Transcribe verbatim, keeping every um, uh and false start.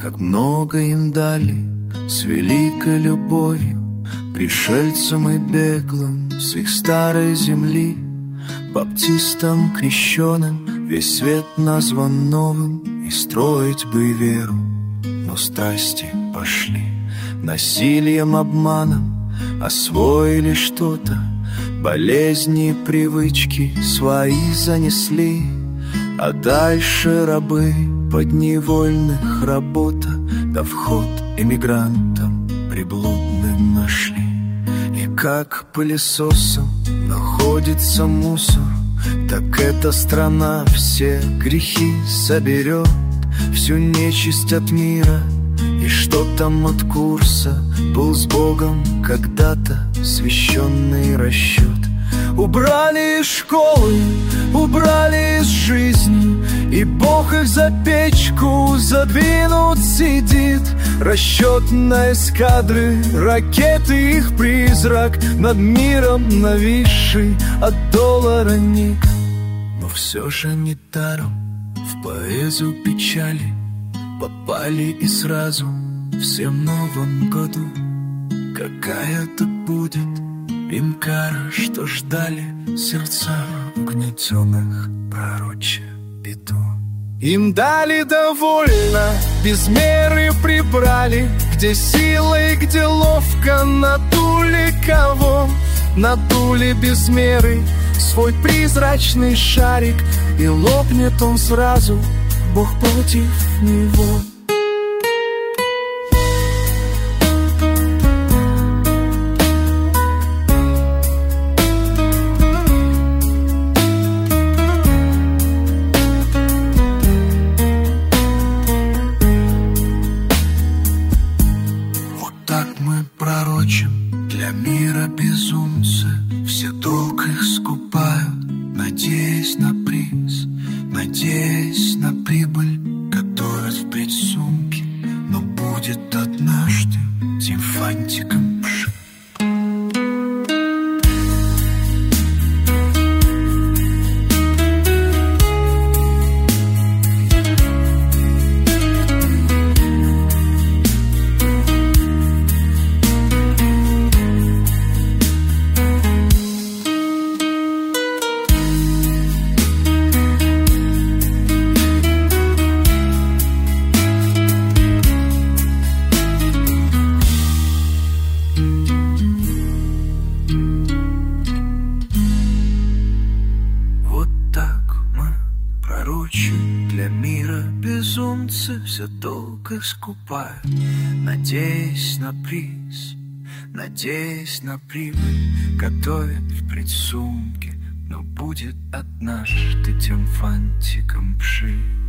как много им дали с великой любовью, пришельцам и беглым с их старой земли, баптистам крещеным весь свет назван новым, и строить бы веру, но страсти пошли. Насилием, обманом освоили что-то, болезни и привычки свои занесли, а дальше рабы подневольных работа, да вход эмигрантам приблудным нашли. И как пылесосом находится мусор, так эта страна все грехи соберет, всю нечисть от мира. И что там от курса был с Богом когда-то священный расчет. Убрали из школы, убрали из жизни, и Бог их за печку задвинут сидит. Расчет на эскадры, ракеты их призрак, над миром нависший от доллара ник. Но все же не даром в поэзию печали попали и сразу всем Новом году. Какая-то будет им кара, что ждали сердца угнетенных пророче беду. Им дали довольно, без меры прибрали, где сила и где ловко надули кого. Надули без меры свой призрачный шарик, и лопнет он сразу, Бог против него. Вот так мы пророчим для мира безумцы, все долг их скупают, надеясь на приз, надеясь на прибыль, готовят впредь сумки, но будет однажды тем фантиком пшик. Для мира безумцы все долг их скупают, надеясь на приз, надеясь на прибыль, готовят впредь сумки, но будет однажды тем фантиком пшик.